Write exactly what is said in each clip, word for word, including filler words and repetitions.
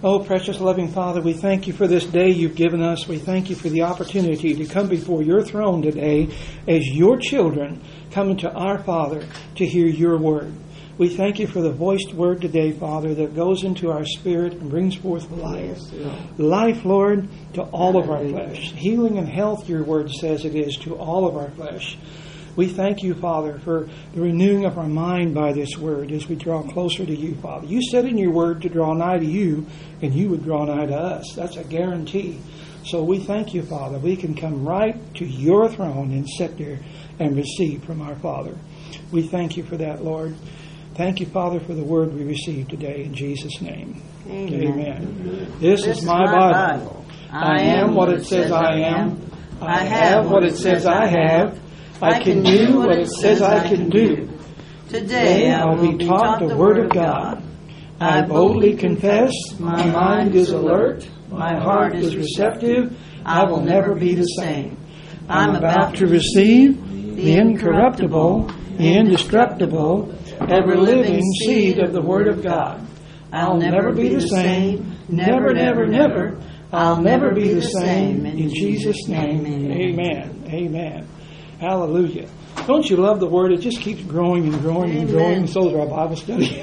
Oh, precious loving Father, we thank you for this day you've given us. We thank you for the opportunity to come before your throne today as your children coming to our Father to hear your word. We thank you for the voiced word today, Father, that goes into our spirit and brings forth life. Life, Lord, to all of our flesh. Healing and health, your word says it is, to all of our flesh. We thank you, Father, for the renewing of our mind by this word as we draw closer to you, Father. You said in your word to draw nigh to you, and you would draw nigh to us. That's a guarantee. So we thank you, Father. We can come right to your throne and sit there and receive from our Father. We thank you for that, Lord. Thank you, Father, for the word we received today in Jesus' name. Amen. Amen. This, this is my Bible. Bible. I am what it says I am. I have what it says I have. I can do what it says I can do. Today I will be taught the Word of God. I boldly confess, my mind is alert, my heart is receptive, I will never be the same. I'm about to receive the incorruptible, the indestructible, ever-living seed of the Word of God. I'll never be the same, never, never, never. I'll never be the same. In Jesus' name, amen. Amen. Hallelujah. Don't you love the Word? It just keeps growing and growing Amen. and growing. So is our Bible study.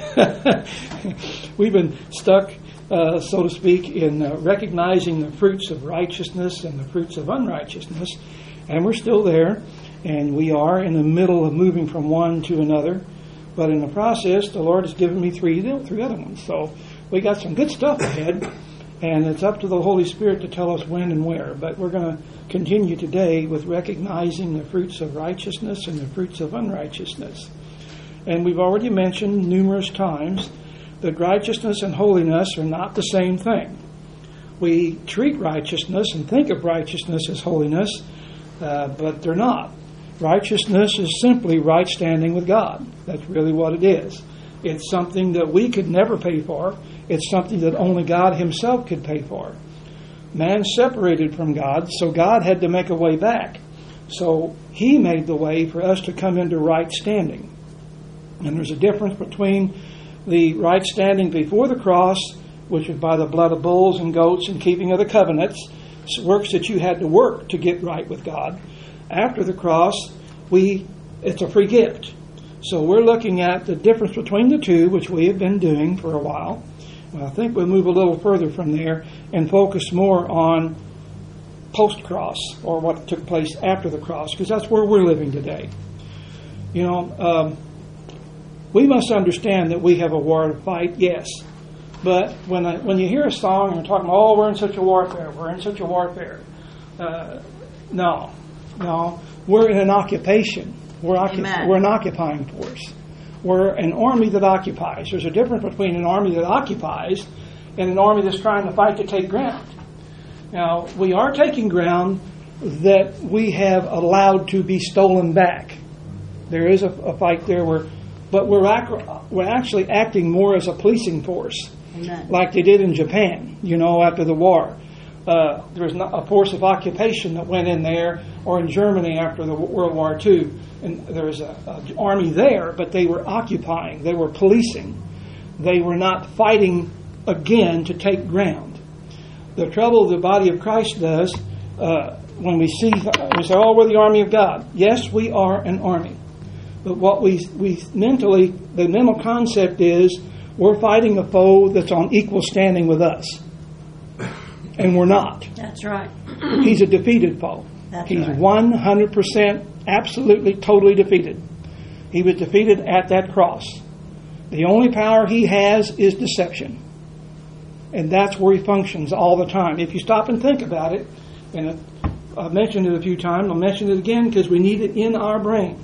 We've been stuck, uh, so to speak, in uh, recognizing the fruits of righteousness and the fruits of unrighteousness. And we're still there. And we are in the middle of moving from one to another. But in the process, the Lord has given me three, three other ones. So we got some good stuff ahead. And it's up to the Holy Spirit to tell us when and where. But we're going to continue today with recognizing the fruits of righteousness and the fruits of unrighteousness. And we've already mentioned numerous times that righteousness and holiness are not the same thing. We treat righteousness and think of righteousness as holiness, uh, but they're not. Righteousness is simply right standing with God. That's really what it is. It's something that we could never pay for. It's something that only God himself could pay for. Man separated from God, so God had to make a way back. So he made the way for us to come into right standing. And there's a difference between the right standing before the cross, which is by the blood of bulls and goats and keeping of the covenants, works that you had to work to get right with God. After the cross, we it's a free gift. So we're looking at the difference between the two, which we have been doing for a while. Well, I think we'll move a little further from there and focus more on post-cross, or what took place after the cross, because that's where we're living today. You know, um, we must understand that we have a war to fight, yes. But when I, when you hear a song and you're talking, oh, we're in such a warfare, we're in such a warfare. Uh, no, no. We're in an occupation. We're, occup- we're an occupying force. We're an army that occupies. There's a difference between an army that occupies and an army that's trying to fight to take ground. Now, we are taking ground that we have allowed to be stolen back. There is a, a fight there, where, but we're, ac- we're actually acting more as a policing force, Amen. Like they did in Japan, you know, after the war. Uh, there was not a force of occupation that went in there, or in Germany after the World War Two. And there was an army there, but they were occupying. They were policing. They were not fighting again to take ground. The trouble the body of Christ does, uh, when we see, we say, oh, we're the army of God. Yes, we are an army. But what we we mentally, the mental concept is, we're fighting a foe that's on equal standing with us. And we're not. That's right. He's a defeated foe. That's He's right. one hundred percent absolutely, totally defeated. He was defeated at that cross. The only power he has is deception. And that's where he functions all the time. If you stop and think about it, and I've mentioned it a few times, I'll mention it again because we need it in our brain.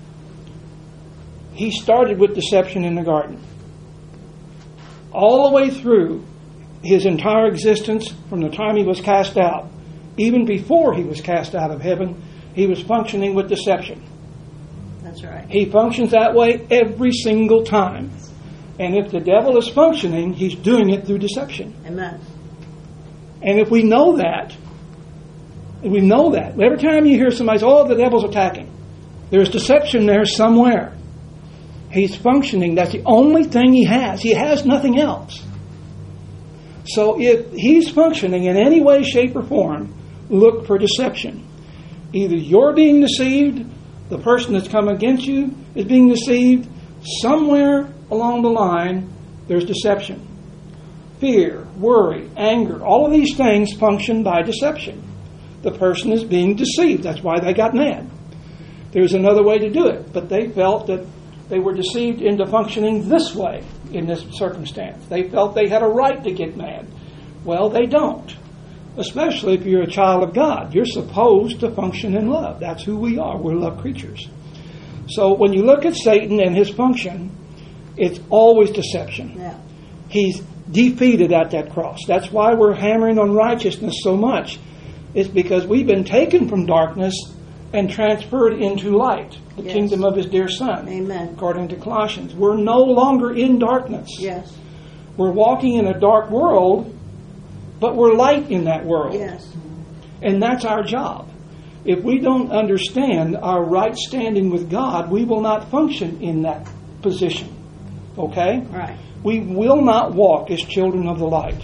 He started with deception in the garden. All the way through his entire existence, from the time he was cast out, even before he was cast out of heaven, he was functioning with deception. That's right. He functions that way every single time. And if the devil is functioning, he's doing it through deception. Amen. And if we know that, if we know that, every time you hear somebody say, oh, the devil's attacking, there's deception there somewhere. He's functioning. That's the only thing he has. He has nothing else. So if he's functioning in any way, shape, or form, look for deception. Either you're being deceived, the person that's come against you is being deceived. Somewhere along the line, there's deception. Fear, worry, anger, all of these things function by deception. The person is being deceived. That's why they got mad. There's another way to do it, but they felt that they were deceived into functioning this way in this circumstance. They felt they had a right to get mad. Well, they don't. Especially if you're a child of God. You're supposed to function in love. That's who we are. We're love creatures. So when you look at Satan and his function, it's always deception. Yeah. He's defeated at that cross. That's why we're hammering on righteousness so much. It's because we've been taken from darkness and transferred into light, the Yes. kingdom of his dear Son. Amen. According to Colossians. We're no longer in darkness. Yes. We're walking in a dark world, but we're light in that world. Yes. And that's our job. If we don't understand our right standing with God, we will not function in that position. Okay? Right. We will not walk as children of the light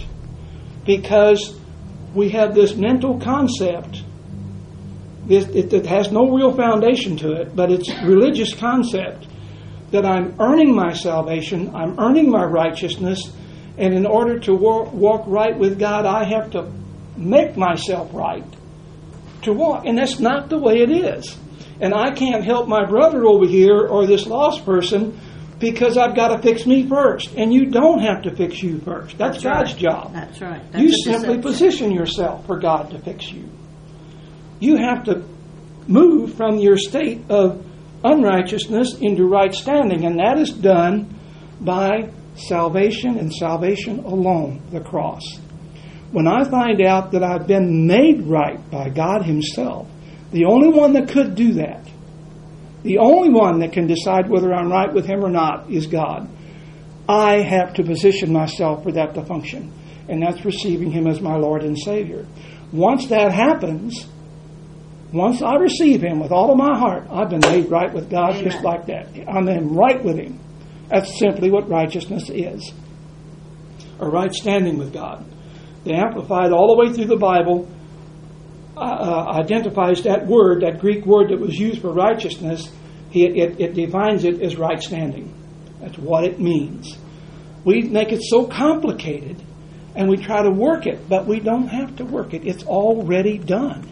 because we have this mental concept this, it, it has no real foundation to it, but it's a religious concept that I'm earning my salvation, I'm earning my righteousness, and in order to walk, walk right with God, I have to make myself right to walk. And that's not the way it is. And I can't help my brother over here or this lost person because I've got to fix me first. And you don't have to fix you first. That's, That's God's right. job. That's right. That's you a simply deception. position yourself for God to fix you. You have to move from your state of unrighteousness into right standing, and that is done by salvation and salvation alone, the cross. When I find out that I've been made right by God Himself, the only one that could do that, the only one that can decide whether I'm right with Him or not is God. I have to position myself for that to function, and that's receiving Him as my Lord and Savior. Once that happens, once I receive Him with all of my heart, I've been made right with God. Amen. Just like that. I'm in right with Him. That's simply what righteousness is. A right standing with God. The Amplified, all the way through the Bible, uh, identifies that word, that Greek word that was used for righteousness. It, it, it defines it as right standing. That's what it means. We make it so complicated, and we try to work it, but we don't have to work it. It's already done.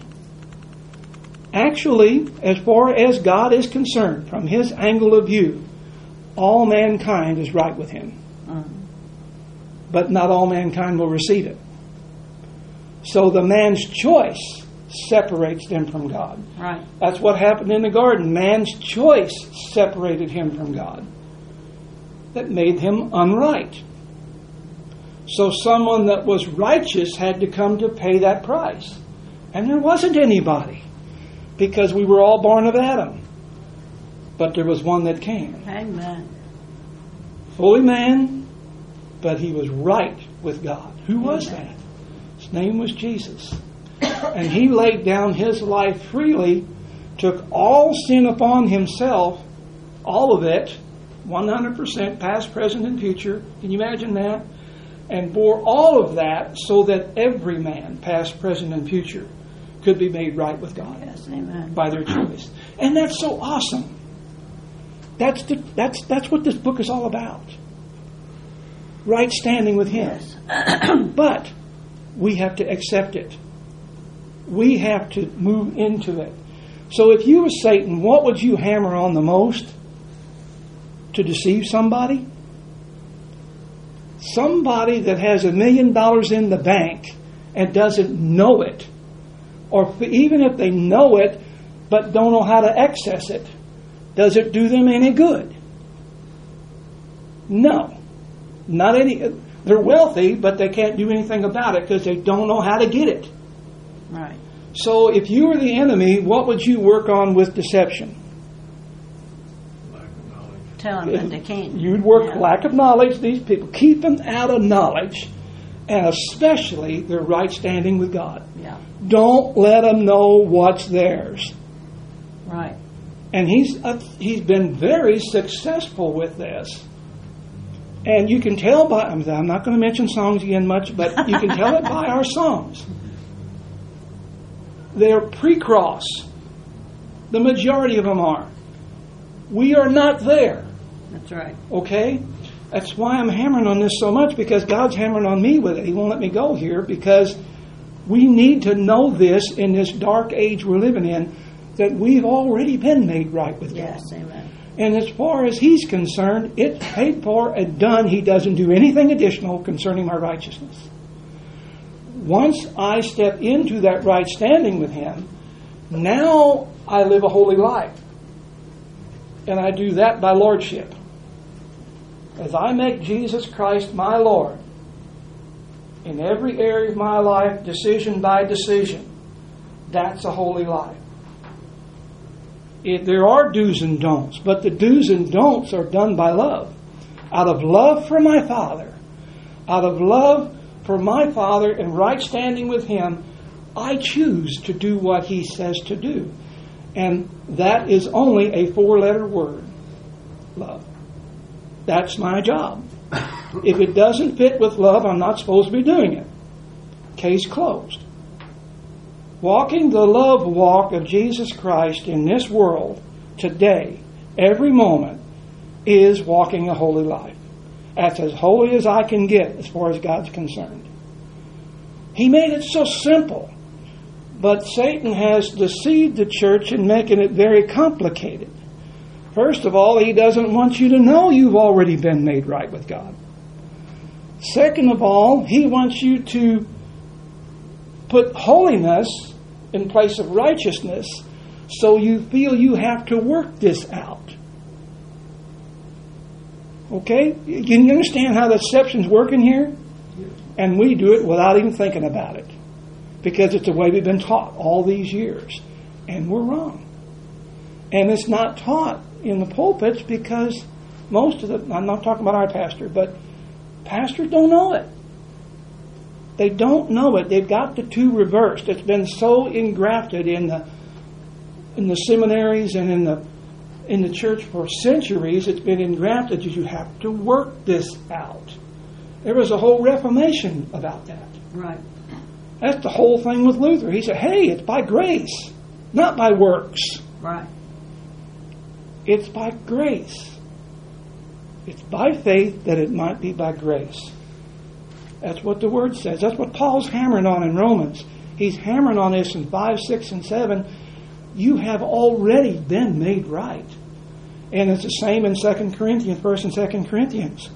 Actually, as far as God is concerned, from His angle of view, all mankind is right with Him. Mm. But not all mankind will receive it. So the man's choice separates them from God. Right. That's what happened in the garden. Man's choice separated him from God. That made him unright. So someone that was righteous had to come to pay that price. And there wasn't anybody, because we were all born of Adam. But there was one that came. Amen. Fully man, but he was right with God. Who was Amen. that? His name was Jesus. And He laid down His life freely, took all sin upon Himself, all of it, one hundred percent, past, present, and future. Can you imagine that? And bore all of that so that every man, past, present, and future, could be made right with God. Yes, amen. By their choice. And that's so awesome. That's the, that's that's what this book is all about. Right standing with Him. Yes. But we have to accept it. We have to move into it. So if you were Satan, what would you hammer on the most to deceive somebody? Somebody that has a million dollars in the bank and doesn't know it. Or even if they know it but don't know how to access it. Does it do them any good? No. Not any. They're wealthy, but they can't do anything about it because they don't know how to get it. Right. So if you were the enemy, what would you work on with deception? Lack of knowledge. Tell them that they can't. You'd work Yeah. lack of knowledge. These people, keep them out of knowledge, and especially their right standing with God. Yeah. Don't let them know what's theirs. Right. And he's uh, he's been very successful with this. And you can tell by, I'm not going to mention songs again much, but you can tell it by our songs. They're pre-cross. The majority of them are. We are not there. That's right. Okay? That's why I'm hammering on this so much, because God's hammering on me with it. He won't let me go here, because we need to know this in this dark age we're living in, that we've already been made right with Yes, God. amen. And as far as He's concerned, it's paid for and done. He doesn't do anything additional concerning my righteousness. Once I step into that right standing with Him, now I live a holy life. And I do that by lordship. As I make Jesus Christ my Lord, in every area of my life, decision by decision, that's a holy life. It, there are do's and don'ts, but the do's and don'ts are done by love. Out of love for my Father, out of love for my Father and right standing with Him, I choose to do what He says to do. And that is only a four-letter word, love. That's my job. If it doesn't fit with love, I'm not supposed to be doing it. Case closed. Walking the love walk of Jesus Christ in this world today, every moment, is walking a holy life. That's as holy as I can get as far as God's concerned. He made it so simple. But Satan has deceived the church in making it very complicated. First of all, he doesn't want you to know you've already been made right with God. Second of all, he wants you to put holiness in place of righteousness, so you feel you have to work this out. Okay? Can you understand how the deception's working here? And we do it without even thinking about it, because it's the way we've been taught all these years. And we're wrong. And it's not taught in the pulpits because most of the, I'm not talking about our pastor, but pastors don't know it. They don't know it. They've got the two reversed. It's been so engrafted in the in the seminaries and in the in the church for centuries. It's been engrafted that you have to work this out. There was a whole Reformation about that. Right. That's the whole thing with Luther. He said, hey, it's by grace, not by works. Right. It's by grace. It's by faith that it might be by grace. That's what the Word says. That's what Paul's hammering on in Romans. He's hammering on this in five, six, and seven. You have already been made right. And it's the same in Second Corinthians, First and Second Corinthians.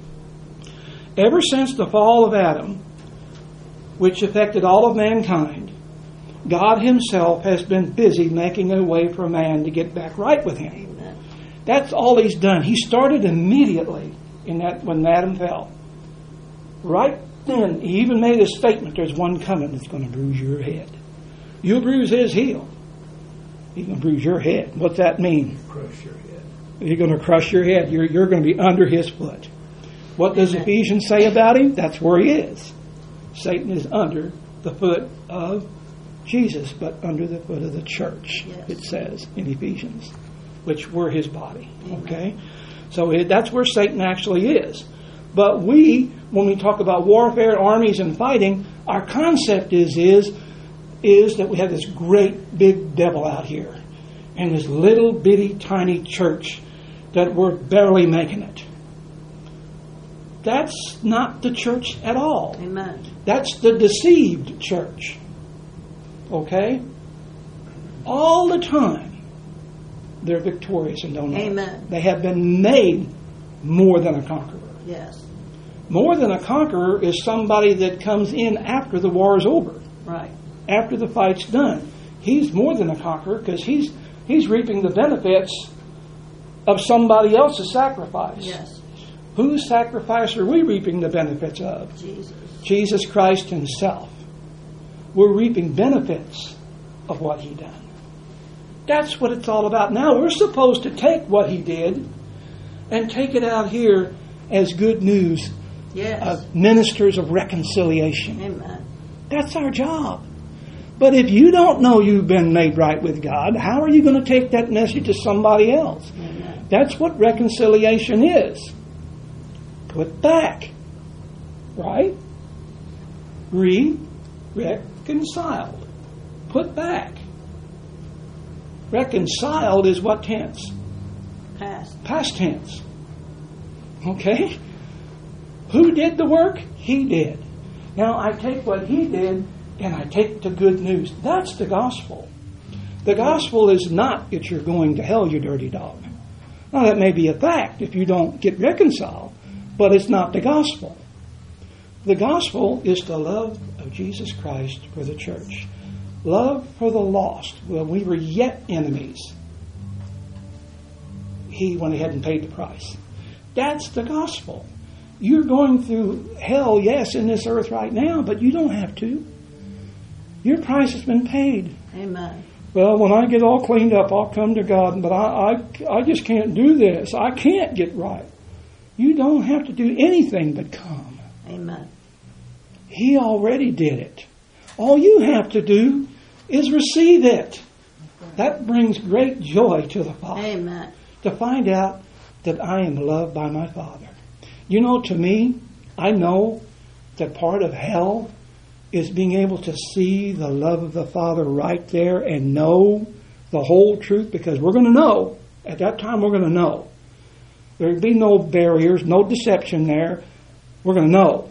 Ever since the fall of Adam, which affected all of mankind, God Himself has been busy making a way for man to get back right with Him. Amen. That's all He's done. He started immediately in that when Adam fell. Right then, He even made a statement, there's one coming that's going to bruise your head. You'll bruise his heel. He's going to bruise your head. What's that mean? Crush your head. You're going to crush your head. You're, you're going to be under his foot. What does Amen. Ephesians say about him? That's where he is. Satan is under the foot of Jesus, but under the foot of the church, Yes. it says in Ephesians, which we're his body. Amen. Okay? So it, that's where Satan actually is. But we, when we talk about warfare, armies, and fighting, our concept is, is, is that we have this great big devil out here and this little bitty tiny church that we're barely making it. That's not the church at all. Amen. That's the deceived church. Okay? All the time, they're victorious and don't know it. Amen. They have been made more than a conqueror. Yes. More than a conqueror is somebody that comes in after the war is over, Right. after the fight's done. He's more than a conqueror because he's he's reaping the benefits of somebody else's sacrifice. Yes. Whose sacrifice are we reaping the benefits of? Jesus. Jesus Christ Himself. We're reaping benefits of what He done. That's what it's all about. Now we're supposed to take what He did and take it out here as good news Yes. of ministers of reconciliation. Amen. That's our job. But if you don't know you've been made right with God, how are you going to take that message to somebody else? Amen. That's what reconciliation is. put back. Right? Re-reconciled. Put back. Reconciled is what tense? Past. Past tense. Okay? Who did the work? He did. Now I take what he did and I take the good news. That's the gospel. The gospel is not that you're going to hell, you dirty dog. Now that may be a fact if you don't get reconciled, but it's not the gospel. The gospel is the love of Jesus Christ for the church. Love for the lost. When we were yet enemies, He went ahead and paid the price. That's the gospel. You're going through hell, yes, in this earth right now, but you don't have to. Your price has been paid. Amen. Well, when I get all cleaned up, I'll come to God, but I, I, I just can't do this. I can't get right. You don't have to do anything but come. Amen. He already did it. All you have to do is receive it. That brings great joy to the Father. Amen. To find out that I am loved by my Father. You know, to me, I know that part of hell is being able to see the love of the Father right there and know the whole truth, because we're going to know. At that time, we're going to know. There will be no barriers, no deception there. We're going to know.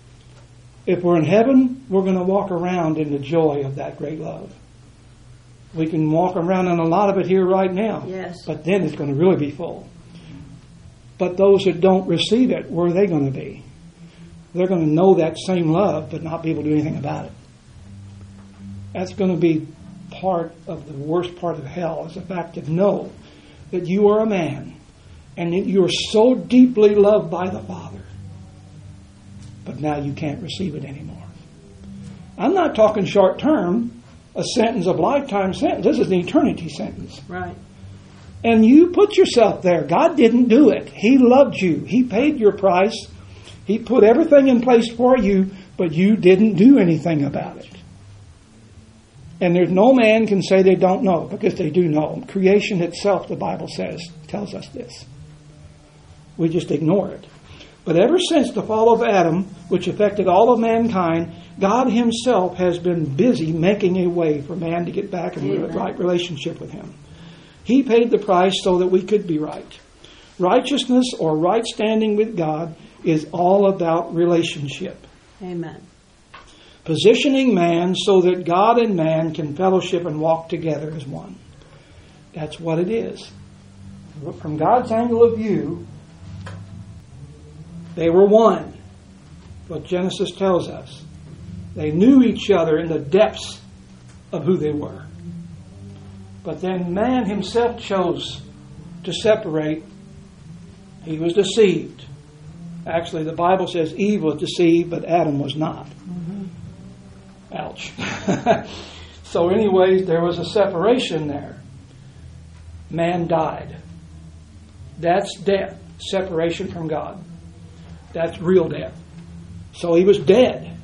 If we're in heaven, we're going to walk around in the joy of that great love. We can walk around in a lot of it here right now. Yes. But then it's going to really be full. But those that don't receive it, where are they going to be? They're going to know that same love, but not be able to do anything about it. That's going to be part of the worst part of hell, is the fact to know that you are a man and that you are so deeply loved by the Father, but now you can't receive it anymore. I'm not talking short term, a sentence of lifetime sentence. This is an eternity sentence. Right. And you put yourself there. God didn't do it. He loved you. He paid your price. He put everything in place for you, but you didn't do anything about it. And there's no man can say they don't know, because they do know. Creation itself, the Bible says, tells us this. We just ignore it. But ever since the fall of Adam, which affected all of mankind, God Himself has been busy making a way for man to get back in a right relationship with Him. He paid the price so that we could be right. Righteousness or right standing with God is all about relationship. Amen. Positioning man so that God and man can fellowship and walk together as one. That's what it is. From God's angle of view, they were one. What Genesis tells us. They knew each other in the depths of who they were. But then man himself chose to separate. He was deceived. Actually, the Bible says Eve was deceived, but Adam was not. Mm-hmm. Ouch. So anyways, there was a separation there. Man died. That's death. Separation from God. That's real death. So he was dead.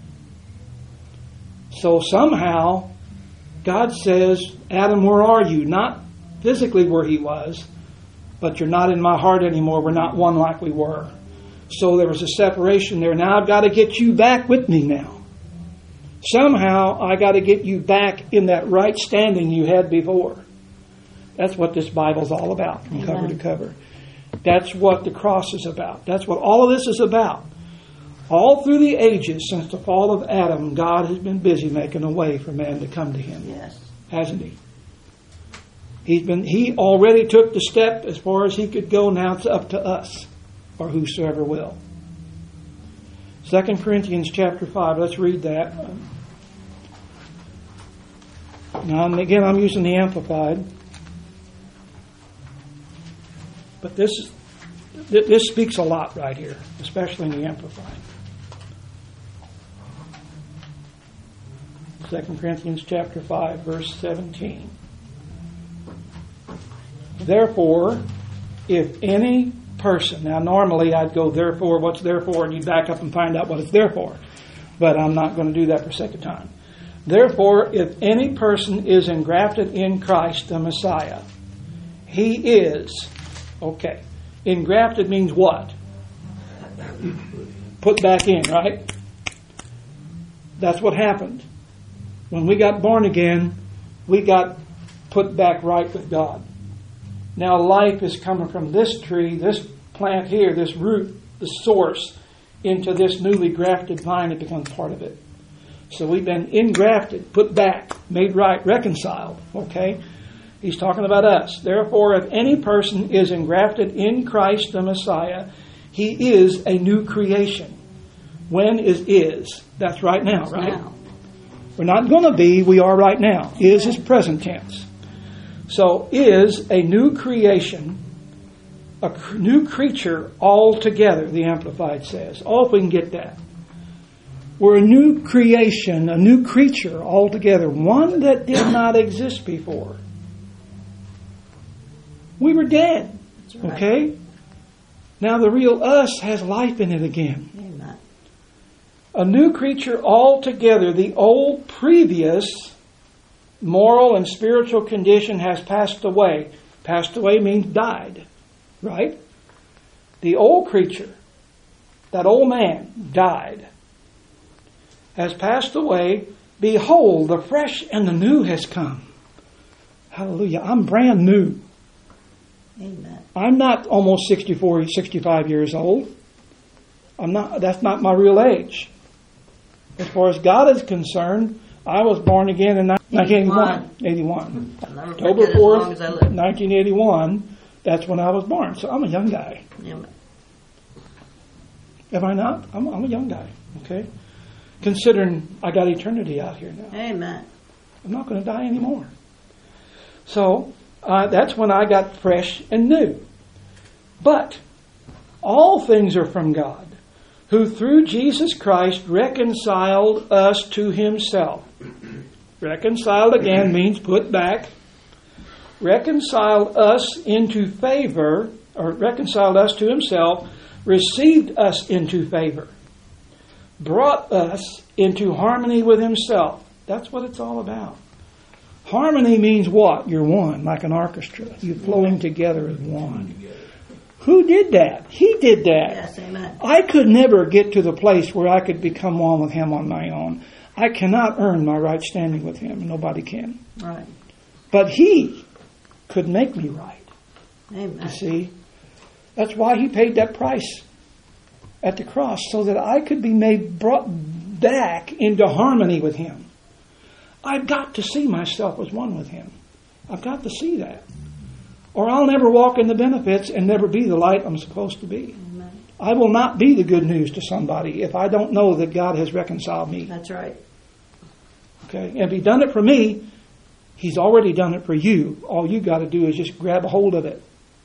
So somehow, God says, Adam, where are you? Not physically where he was, but you're not in my heart anymore. We're not one like we were. So there was a separation there. Now I've got to get you back with me now. Somehow I got to get you back in that right standing you had before. That's what this Bible's all about, from Amen. Cover to cover. That's what the cross is about. That's what all of this is about. All through the ages, since the fall of Adam, God has been busy making a way for man to come to Him. Yes. Hasn't He? He's been, he already took the step as far as He could go. Now it's up to us, or whosoever will. Second Corinthians chapter five. Let's read that. Now, again, I'm using the Amplified. But this this speaks a lot right here, especially in the Amplified. Second Corinthians chapter five, verse seventeen. Therefore, if any person, now normally I'd go, therefore, what's therefore, and you back up and find out what it's there for. But I'm not going to do that for sake of time. Therefore, if any person is engrafted in Christ, the Messiah, he is, okay, engrafted means what? Put back in, right? That's what happened. When we got born again, we got put back right with God. Now life is coming from this tree, this plant here, this root, the source, into this newly grafted vine that becomes part of it. So we've been engrafted, put back, made right, reconciled. Okay? He's talking about us. Therefore, if any person is engrafted in Christ the Messiah, he is a new creation. When is is? That's right now, right? Now. We're not going to be, we are right now. Is is present tense. So is a new creation, a cr- new creature altogether, the Amplified says. Oh, if we can get that. We're a new creation, a new creature altogether, one that did not exist before. We were dead, That's right. okay? Now the real us has life in it again. Amen. A new creature altogether. The old previous moral and spiritual condition has passed away. Passed away means died, right? The old creature, that old man, died, has passed away. Behold, the fresh and the new has come. Hallelujah. I'm brand new. Amen. I'm not almost sixty-four, sixty-five years old. I'm not. That's not my real age. As far as God is concerned, I was born again in nineteen eighty-one. eighty-one. I'll never October forget as long as I fourth, live. nineteen eighty-one. That's when I was born. So I'm a young guy. Amen. Am I not? I'm, I'm a young guy. Okay. Considering I got eternity out here now. Amen. I'm not going to die anymore. So uh, that's when I got fresh and new. But all things are from God, who through Jesus Christ reconciled us to himself. Reconciled again means put back. Reconciled us into favor, or reconciled us to himself, received us into favor, brought us into harmony with himself. That's what it's all about. Harmony means what? You're one, like an orchestra. You're flowing together as one. Who did that? He did that. Yes, amen. I could never get to the place where I could become one with him on my own. I cannot earn my right standing with him. Nobody can. Right. But he could make me right. Amen. You see? That's why he paid that price at the cross, so that I could be made brought back into harmony with him. I've got to see myself as one with him. I've got to see that. Or I'll never walk in the benefits and never be the light I'm supposed to be. Amen. I will not be the good news to somebody if I don't know that God has reconciled me. That's right. Okay? And if He's done it for me, He's already done it for you. All you got to do is just grab a hold of it.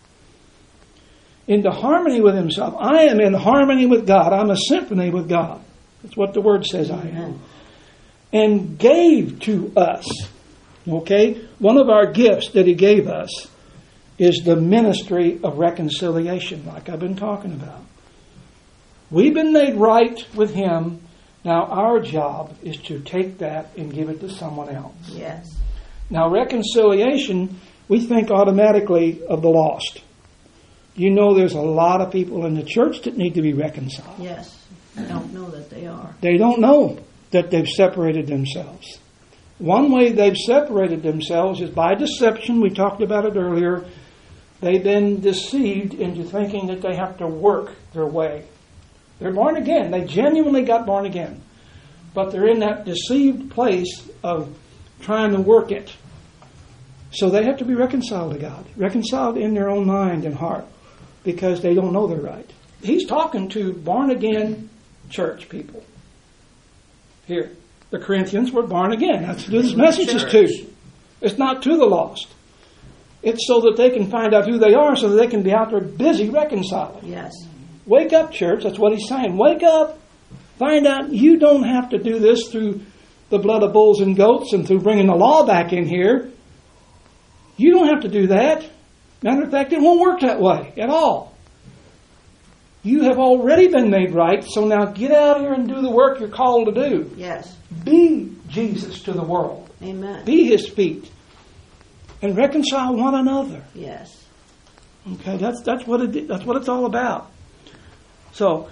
Into harmony with himself. I am in harmony with God. I'm a symphony with God. That's what the Word says I am. Amen. And gave to us. Okay? One of our gifts that He gave us is the ministry of reconciliation, like I've been talking about. We've been made right with Him. Now our job is to take that and give it to someone else. Yes. Now reconciliation, we think automatically of the lost. You know there's a lot of people in the church that need to be reconciled. Yes. I don't know that they are. They don't know that they've separated themselves. One way they've separated themselves is by deception. We talked about it earlier. They've been deceived into thinking that they have to work their way. They're born again. They genuinely got born again. But they're in that deceived place of trying to work it. So they have to be reconciled to God. Reconciled in their own mind and heart. Because they don't know they're right. He's talking to born again church people. Here. The Corinthians were born again. That's what this message is to. It's not to the lost. It's so that they can find out who they are, so that they can be out there busy reconciling. Yes. Wake up, church. That's what he's saying. Wake up. Find out you don't have to do this through the blood of bulls and goats and through bringing the law back in here. You don't have to do that. Matter of fact, it won't work that way at all. You have already been made right, so now get out here and do the work you're called to do. Yes. Be Jesus to the world. Amen. Be His feet. And reconcile one another. Yes. Okay, that's that's what it that's what it's all about. So,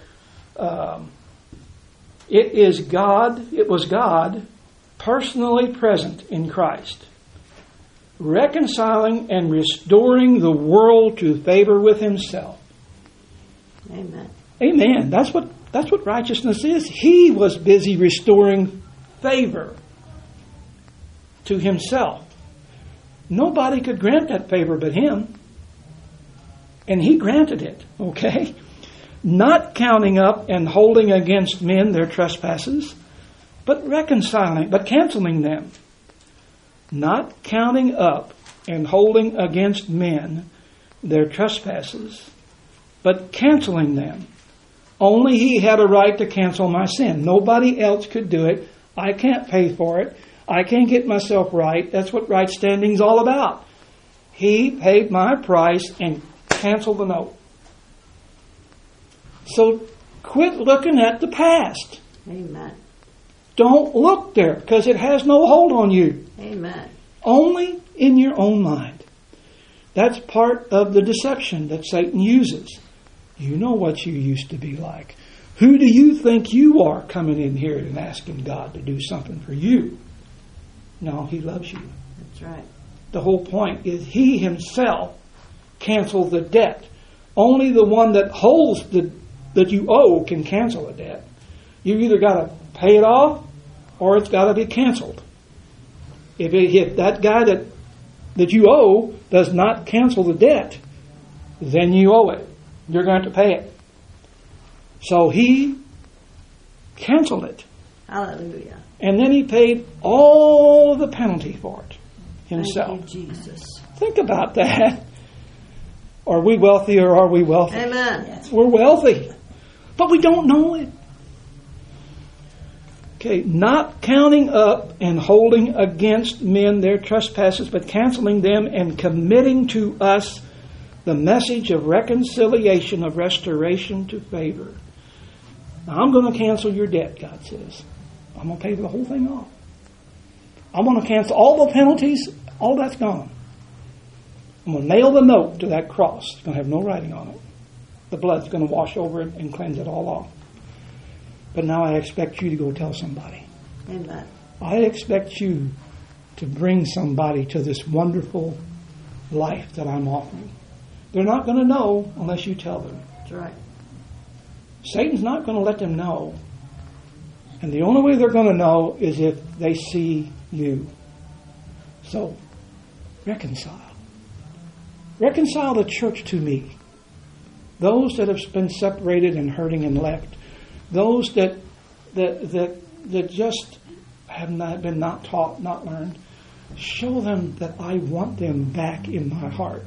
Um, it is God, it was God personally present in Christ, reconciling and restoring the world to favor with himself. Amen. Amen. That's what that's what righteousness is. He was busy restoring favor to himself. Nobody could grant that favor but him. And he granted it, okay? Not counting up and holding against men their trespasses, but reconciling, but canceling them. Not counting up and holding against men their trespasses, but canceling them. Only he had a right to cancel my sin. Nobody else could do it. I can't pay for it. I can't get myself right. That's what right standing's all about. He paid my price and canceled the note. So quit looking at the past. Amen. Don't look there because it has no hold on you. Amen. Only in your own mind. That's part of the deception that Satan uses. You know what you used to be like. Who do you think you are coming in here and asking God to do something for you? No, he loves you. That's right. The whole point is he himself canceled the debt. Only the one that holds the that you owe can cancel a debt. You either got to pay it off or it's got to be canceled. If, it, if that guy that that you owe does not cancel the debt, then you owe it. You're going to have to pay it. So he canceled it. Hallelujah. And then he paid all the penalty for it himself. Thank you, Jesus. Think about that. Are we wealthy or are we wealthy? Amen. We're wealthy. But we don't know it. Okay, not counting up and holding against men their trespasses, but canceling them and committing to us the message of reconciliation, of restoration to favor. Now, I'm going to cancel your debt, God says. I'm going to pay the whole thing off. I'm going to cancel all the penalties. All that's gone. I'm going to nail the note to that cross. It's going to have no writing on it. The blood's going to wash over it and cleanse it all off. But now I expect you to go tell somebody. Amen. I expect you to bring somebody to this wonderful life that I'm offering. They're not going to know unless you tell them. That's right. Satan's not going to let them know. And the only way they're going to know is if they see you. So, reconcile. Reconcile the church to me. Those that have been separated and hurting and left. Those that that that that just have not been not taught, not learned. Show them that I want them back in my heart.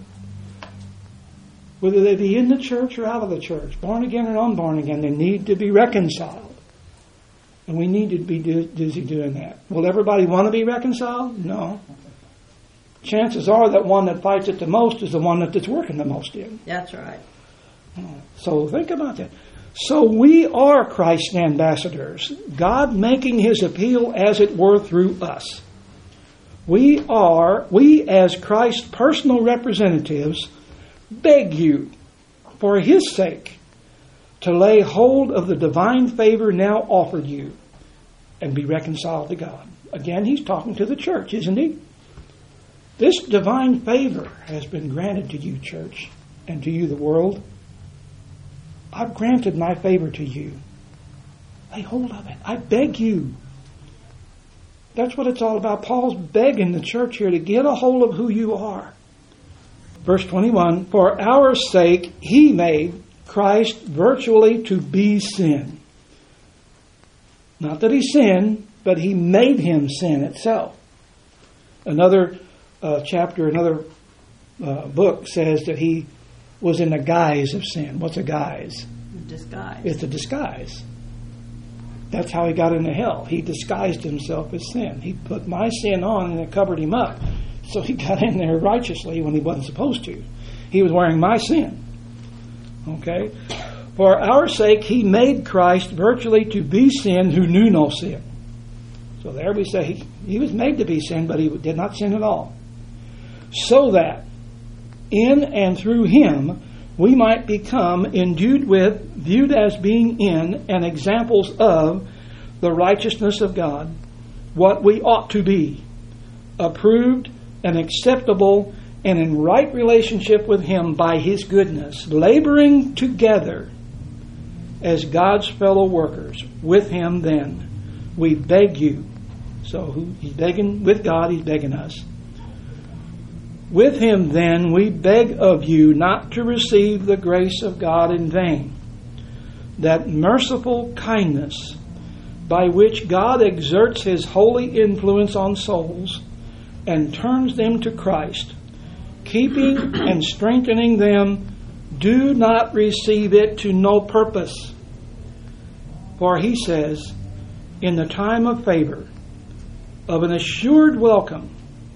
Whether they be in the church or out of the church, born again or unborn again, they need to be reconciled. And we need to be busy doing that. Will everybody want to be reconciled? No. Chances are that one that fights it the most is the one that's working the most in. That's right. So think about that. So we are Christ's ambassadors, God making his appeal as it were through us. We are, we as Christ's personal representatives, beg you, for his sake, to lay hold of the divine favor now offered you and be reconciled to God. Again, he's talking to the church, isn't he? This divine favor has been granted to you, church, and to you, the world. I've granted my favor to you. Lay hold of it. I beg you. That's what it's all about. Paul's begging the church here to get a hold of who you are. Verse twenty-one, for our sake he made Christ virtually to be sin. Not that he sinned, but he made him sin itself. Another uh, chapter, another uh, book says that he was in the guise of sin. What's a guise? Disguise. It's a disguise. That's how he got into hell. He disguised himself as sin. He put my sin on and it covered him up. So he got in there righteously when he wasn't supposed to. He was wearing my sin. Okay? For our sake, he made Christ virtually to be sin who knew no sin. So there we say he, he was made to be sin, but he did not sin at all. So that in and through him we might become endued with, viewed as being in, and examples of the righteousness of God, what we ought to be, approved and acceptable and in right relationship with Him by His goodness, laboring together as God's fellow workers with Him then. We beg you. So who, He's begging with God, He's begging us. With Him then we beg of you not to receive the grace of God in vain, that merciful kindness by which God exerts His holy influence on souls and turns them to Christ, keeping and strengthening them, do not receive it to no purpose. For He says, in the time of favor, of an assured welcome,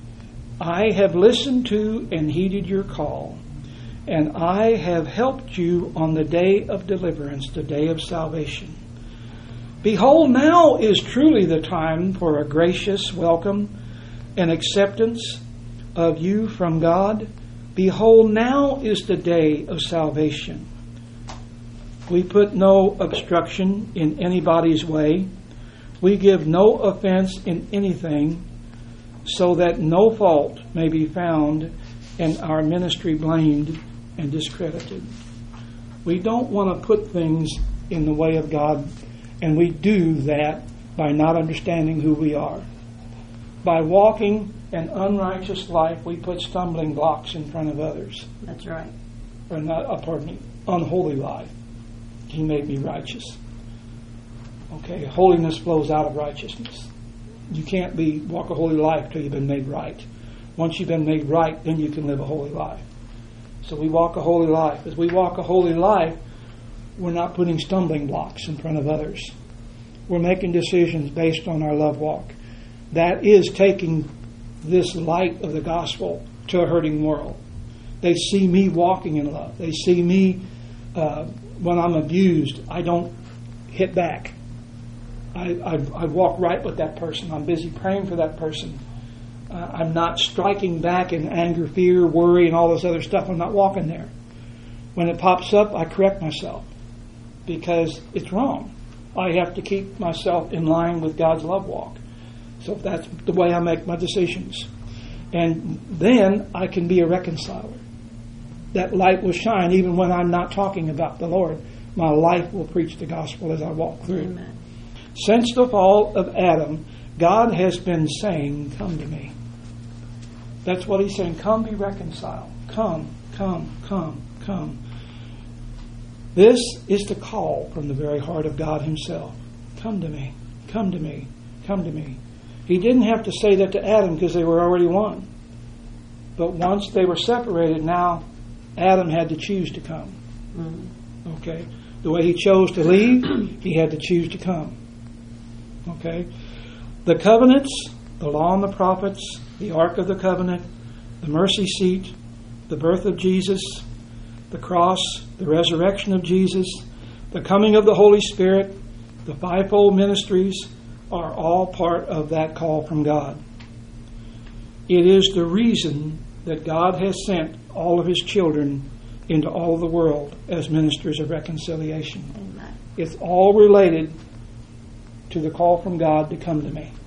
I have listened to and heeded your call, and I have helped you on the day of deliverance, the day of salvation. Behold, now is truly the time for a gracious welcome and acceptance of you from God. Behold, now is the day of salvation. We put no obstruction in anybody's way. We give no offense in anything, so that no fault may be found and our ministry blamed and discredited. We don't want to put things in the way of God, and we do that by not understanding who we are. By walking an unrighteous life, we put stumbling blocks in front of others. That's right. Or not, uh, pardon me, unholy life. He made me righteous. Okay, holiness flows out of righteousness. You can't be walk a holy life till you've been made right. Once you've been made right, then you can live a holy life. So we walk a holy life. As we walk a holy life, we're not putting stumbling blocks in front of others. We're making decisions based on our love walk. That is taking this light of the gospel to a hurting world. They see me walking in love. They see me, uh, when I'm abused, I don't hit back. I, I, I walk right with that person. I'm busy praying for that person. Uh, I'm not striking back in anger, fear, worry, and all this other stuff. I'm not walking there. When it pops up, I correct myself because it's wrong. I have to keep myself in line with God's love walk. So that's the way I make my decisions. And then I can be a reconciler. That light will shine even when I'm not talking about the Lord. My life will preach the gospel as I walk through. Amen. Since the fall of Adam, God has been saying, come to me. That's what He's saying. Come be reconciled. Come, come, come, come. This is the call from the very heart of God Himself. Come to me. Come to me. Come to me. He didn't have to say that to Adam because they were already one. But once they were separated, now Adam had to choose to come. Mm-hmm. Okay? The way he chose to leave, he had to choose to come. Okay? The covenants, the law and the prophets, the Ark of the Covenant, the mercy seat, the birth of Jesus, the cross, the resurrection of Jesus, the coming of the Holy Spirit, the fivefold ministries are all part of that call from God. It is the reason that God has sent all of His children into all the world as ministers of reconciliation. Amen. It's all related to the call from God to come to me.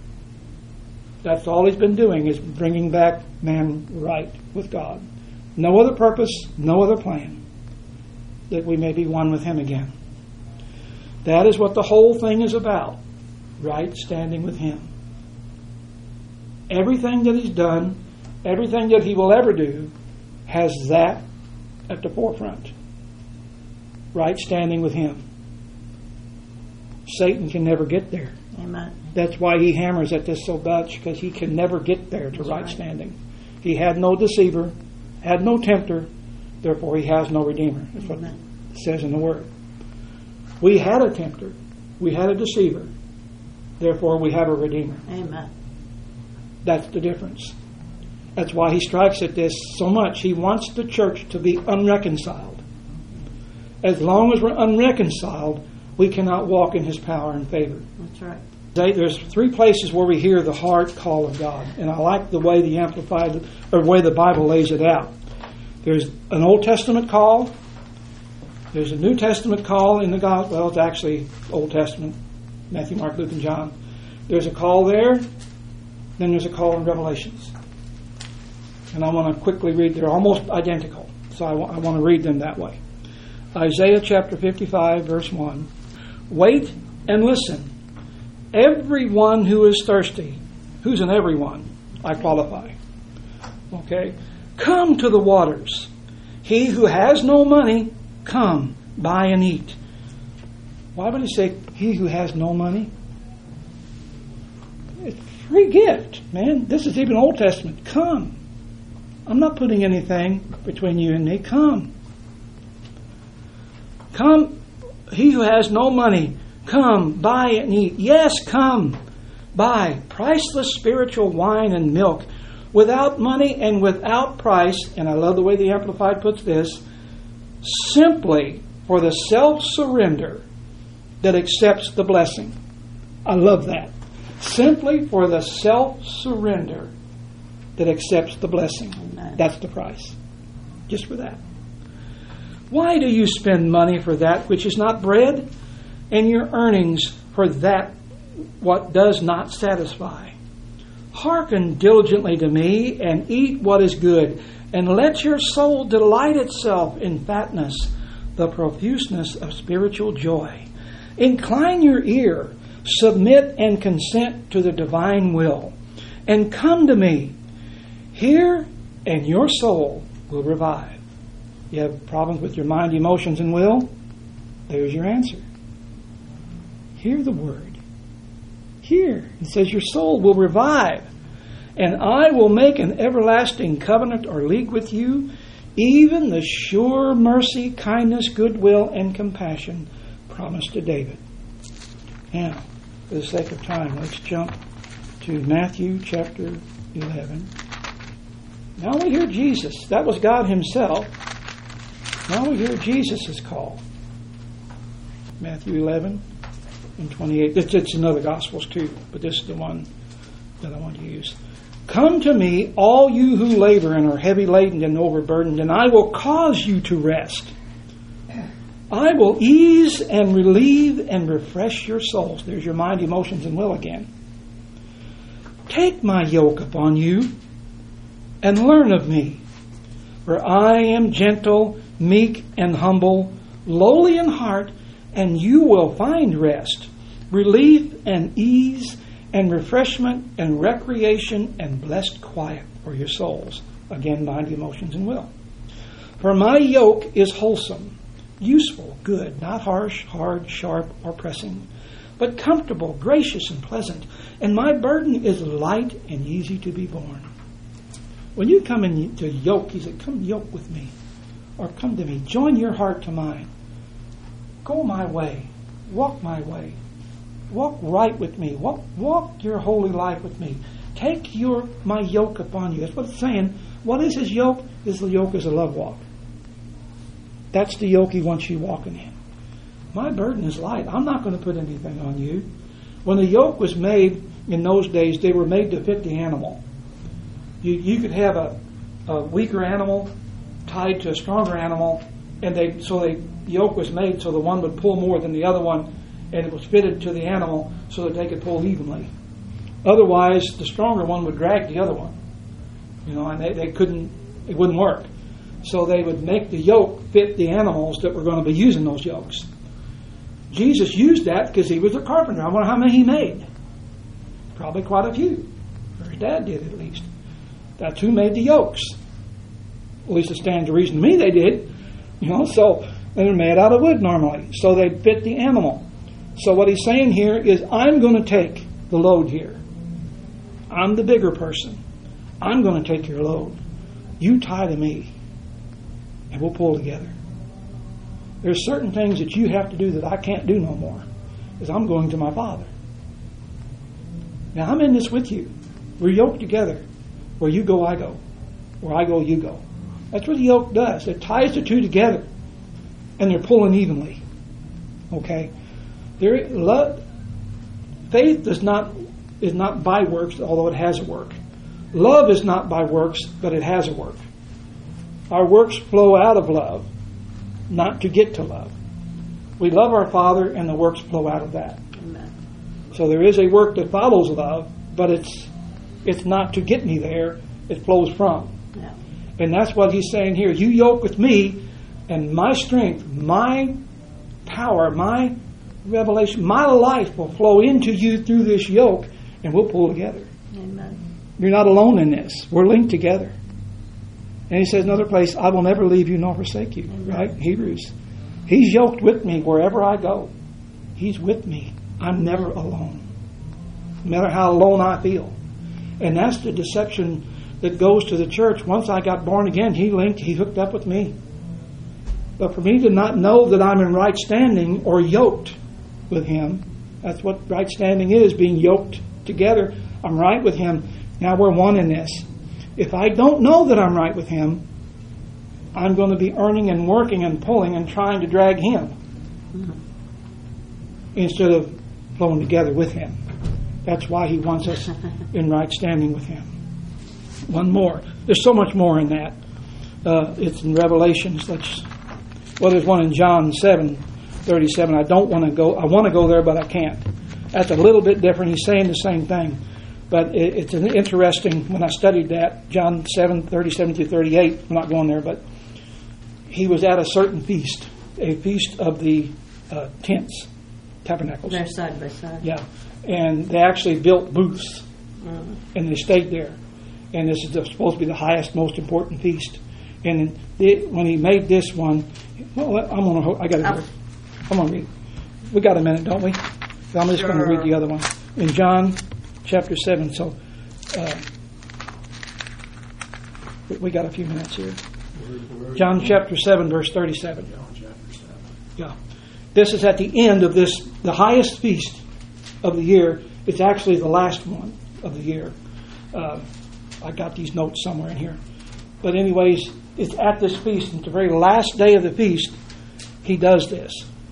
That's all He's been doing, is bringing back man right with God. No other purpose, no other plan, that we may be one with Him again. That is what the whole thing is about, right standing with Him. Everything that He's done, everything that He will ever do, has that at the forefront. Right standing with Him. Satan can never get there. Amen. That's why he hammers at this so much, because he can never get there to That's right right. standing. He had no deceiver, had no tempter, therefore he has no redeemer. That's what Amen. it says in the Word. We had a tempter, we had a deceiver, therefore we have a redeemer. Amen. That's the difference. That's why he strikes at this so much. He wants the church to be unreconciled. As long as we're unreconciled, we cannot walk in His power and favor. That's right. There's three places where we hear the heart call of God, and I like the way the Amplified, or the way the Bible lays it out. There's an Old Testament call. There's a New Testament call in the Gospel. Well, it's actually Old Testament, Matthew, Mark, Luke, and John. There's a call there. Then there's a call in Revelations. And I want to quickly read. They're almost identical. So I, w- I want to read them that way. Isaiah chapter fifty-five, verse one. Wait and listen. Everyone who is thirsty. Who's an everyone? I qualify. Okay. Come to the waters. He who has no money, come, buy and eat. Why would he say, he who has no money? It's a free gift, man. This is even Old Testament. Come. I'm not putting anything between you and me. Come. Come, he who has no money, come, buy and eat. Yes, come, buy priceless spiritual wine and milk without money and without price. And I love the way the Amplified puts this. Simply for the self-surrender that accepts the blessing. I love that. Simply for the self-surrender that accepts the blessing. Amen. That's the price. Just for that. Why do you spend money for that which is not bread, and your earnings for that what does not satisfy? Hearken diligently to me, and eat what is good, and let your soul delight itself in fatness, the profuseness of spiritual joy. Incline your ear, submit and consent to the divine will, and come to me. Hear, and your soul will revive. You have problems with your mind, emotions, and will? There's your answer. Hear the word. Hear. It says your soul will revive. And I will make an everlasting covenant or league with you, even the sure mercy, kindness, goodwill, and compassion promised to David. Now, for the sake of time, let's jump to Matthew chapter eleven. Now we hear Jesus. That was God himself. Now we hear Jesus' call. Matthew eleven and twenty-eight. It's, it's in other Gospels too, but this is the one that I want to use. Come to me, all you who labor and are heavy laden and overburdened, and I will cause you to rest. I will ease and relieve and refresh your souls. There's your mind, emotions, and will again. Take my yoke upon you and learn of me, for I am gentle, meek, and humble, lowly in heart, and you will find rest, relief, and ease, and refreshment, and recreation, and blessed quiet for your souls. Again, mind, emotions, and will. For my yoke is wholesome, useful, good, not harsh, hard, sharp, or pressing, but comfortable, gracious, and pleasant, and my burden is light and easy to be borne. When you come into yoke, he said, come yoke with me, or come to me, join your heart to mine. Go my way, walk my way, walk right with me, walk, walk your holy life with me. Take your my yoke upon you. That's what it's saying. What is his yoke? His yoke is a love walk. That's the yoke he wants you walking in. My burden is light. I'm not going to put anything on you. When the yoke was made in those days, they were made to fit the animal. You, you could have a, a weaker animal tied to a stronger animal, and they so the yoke was made so the one would pull more than the other one, and it was fitted to the animal so that they could pull evenly. Otherwise, the stronger one would drag the other one, you know, and they, they couldn't. It wouldn't work. So they would make the yoke fit the animals that were going to be using those yokes. Jesus used that because he was a carpenter. I wonder how many he made. Probably quite a few. Or his dad did at least. That's who made the yokes. At least it stands to reason to me they did. You know, so they're made out of wood normally. So they fit the animal. So what he's saying here is, I'm going to take the load here. I'm the bigger person. I'm going to take your load. You tie to me, and we'll pull together. There's certain things that you have to do that I can't do no more, because I'm going to my Father. Now, I'm in this with you. We're yoked together. Where you go, I go. Where I go, you go. That's what the yoke does. It ties the two together, and they're pulling evenly. Okay? There, love, faith does not is not by works, although it has a work. Love is not by works, but it has a work. Our works flow out of love, not to get to love. We love our Father, and the works flow out of that. Amen. So there is a work that follows love, but it's it's not to get me there. It flows from. Yeah. And that's what he's saying here. You yoke with me, and my strength, my power, my revelation, my life will flow into you through this yoke, and we'll pull together. Amen. You're not alone in this. We're linked together. And he says in another place, I will never leave you nor forsake you. Amen. Right? Hebrews. He's yoked with me wherever I go. He's with me. I'm never alone. No matter how alone I feel. And that's the deception that goes to the church. Once I got born again, he linked, he hooked up with me. But for me to not know that I'm in right standing or yoked with him, that's what right standing is, being yoked together. I'm right with him. Now we're one in this. If I don't know that I'm right with him, I'm going to be earning and working and pulling and trying to drag him mm-hmm. instead of flowing together with him. That's why he wants us in right standing with him. One more. There's so much more in that. Uh, it's in Revelations. Let's. Well, there's one in John seven thirty-seven. I don't want to go. I want to go there, but I can't. That's a little bit different. He's saying the same thing. But it, it's an interesting, when I studied that, John seven thirty-seven through thirty-eight, I'm not going there, but he was at a certain feast, a feast of the uh, tents, tabernacles. They're side by side. Yeah. And they actually built booths, Mm-hmm. and they stayed there. And this is the, supposed to be the highest, most important feast. And the, when he made this one, well, I'm gonna, I got to. Oh. I'm gonna read. We got a minute, don't we? So I'm just Sure. going to read the other one in John chapter seven. So uh, we got a few minutes here. John chapter seven, verse thirty-seven. John chapter seven. Yeah, this is at the end of this, the highest feast of the year. It's actually the last one of the year. Uh, I got these notes somewhere in here. But anyways, it's at this feast, and the very last day of the feast, he does this.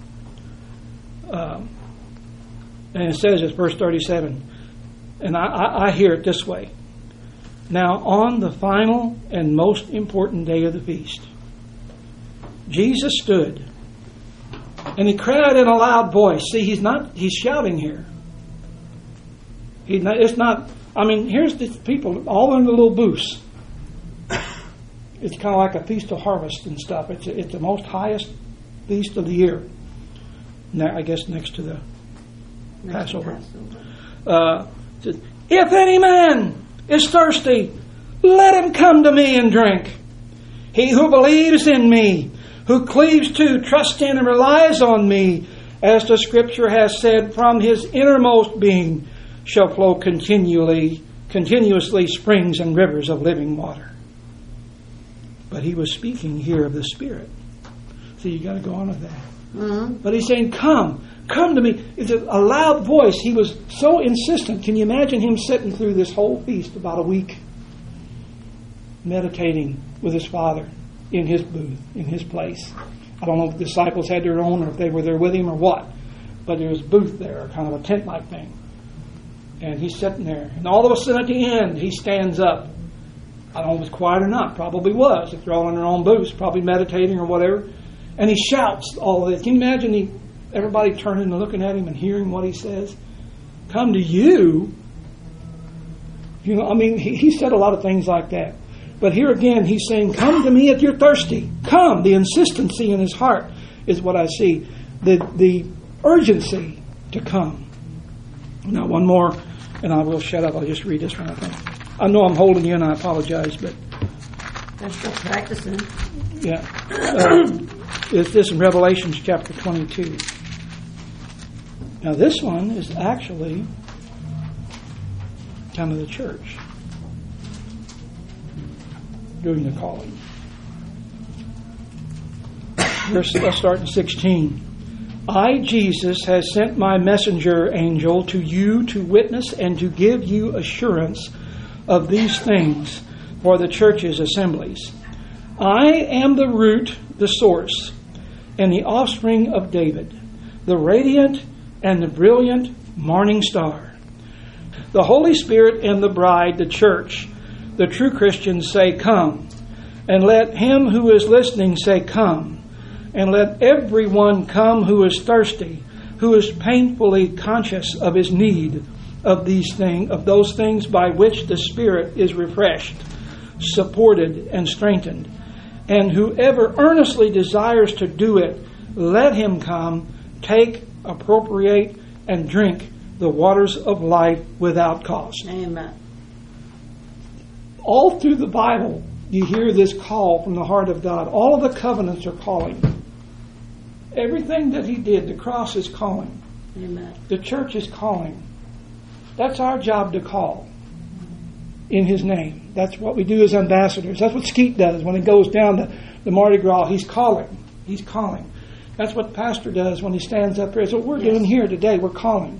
Um, and it says, it's verse thirty-seven, and I, I, I hear it this way. Now, on the final and most important day of the feast, Jesus stood, and he cried in a loud voice. See, he's not, he's shouting here. He's not, it's not, I mean, here's the people all in the little booths. It's kind of like a feast of harvest and stuff. It's it's the most highest feast of the year. Now, I guess next to the Next Passover. Passover. Uh, it says, if any man is thirsty, let him come to me and drink. He who believes in me, who cleaves to, trusts in, and relies on me, as the Scripture has said, from his innermost being shall flow continually, continuously springs and rivers of living water. But he was speaking here of the Spirit. So you got to go on with that. Mm-hmm. But he's saying, come, come to me. It's a, a loud voice. He was so insistent. Can you imagine him sitting through this whole feast about a week, meditating with his Father in his booth, in his place? I don't know if the disciples had their own or if they were there with him or what. But there was a booth there, kind of a tent-like thing. And he's sitting there. And all of a sudden at the end, he stands up. I don't know if it was quiet or not. Probably was. If they're all in their own booths, probably meditating or whatever. And he shouts all of this. Can you imagine he, everybody turning and looking at him and hearing what he says? Come to you. You know, I mean, he, he said a lot of things like that. But here again, he's saying, come to me if you're thirsty. Come. The insistency in his heart is what I see. The, the urgency to come. Now, one more, and I will shut up. I'll just read this one, I think. I know I'm holding you, and I apologize, but... They're still practicing. Yeah. Uh, it's this in Revelations chapter twenty-two. Now, this one is actually kind of the church doing the calling. Verse, let's start in sixteen. I, Jesus, has sent my messenger angel to you to witness and to give you assurance of these things for the church's assemblies. I am the root, the source, and the offspring of David, the radiant and the brilliant morning star. The Holy Spirit and the bride, the church, the true Christians say, come. And let him who is listening say, come. And let everyone come who is thirsty, who is painfully conscious of his need of these things, of those things by which the Spirit is refreshed, supported, and strengthened. And whoever earnestly desires to do it, let him come, take, appropriate, and drink the waters of life without cost. Amen. All through the Bible, you hear this call from the heart of God. All of the covenants are calling. Everything that he did, the cross is calling. Amen. The church is calling. That's our job to call in his name. That's what we do as ambassadors. That's what Skeet does when he goes down to the Mardi Gras. He's calling. He's calling. That's what the pastor does when he stands up here. That's what we're Yes. doing here today. We're calling.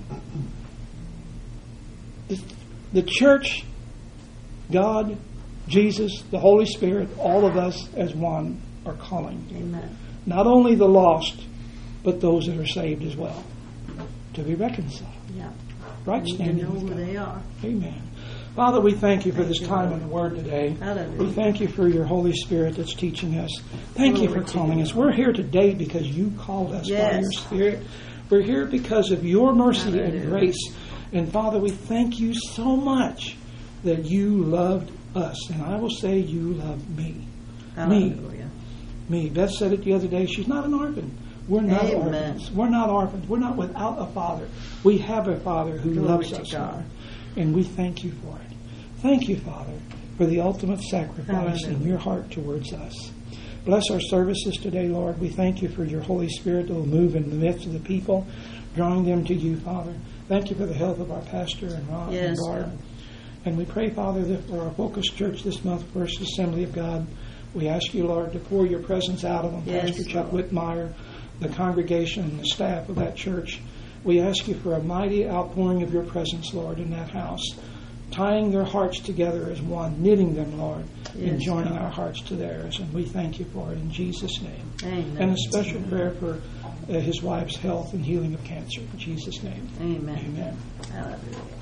The, the church, God, Jesus, the Holy Spirit, all of us as one are calling. Amen. Not only the lost, but those that are saved as well. To be reconciled. Yeah. Right Need to standing know with who God. they are. Amen. Father, we thank you for Thank this you, time Lord. in the Word today. Hallelujah. We thank you for your Holy Spirit that's teaching us. Thank you for Glory to calling you. us. We're here today because you called us by Yes. your Spirit. We're here because of your mercy and Hallelujah. grace. And Father, we thank you so much that you loved us. And I will say you loved me. Hallelujah. Me. Beth said it the other day. She's not an orphan. We're not Amen. orphans. We're not orphans. We're not without a father. We have a Father who Glory loves to us, God. Lord. And we thank you for it. Thank you, Father, for the ultimate sacrifice in Hallelujah. your heart towards us. Bless our services today, Lord. We thank you for your Holy Spirit that will move in the midst of the people, drawing them to you, Father. Thank you for the health of our pastor and Ron Yes, and Barb. God. And we pray, Father, that for our Focus Church this month, First Assembly of God, we ask you, Lord, to pour your presence out on Yes, Pastor Chuck Lord. Whitmire, the congregation and the staff of that church. We ask you for a mighty outpouring of your presence, Lord, in that house, tying their hearts together as one, knitting them, Lord, and Yes, joining God. our hearts to theirs. And we thank you for it in Jesus' name. Amen. And a special prayer for uh, his wife's health and healing of cancer. In Jesus' name. Amen. Amen. Hallelujah.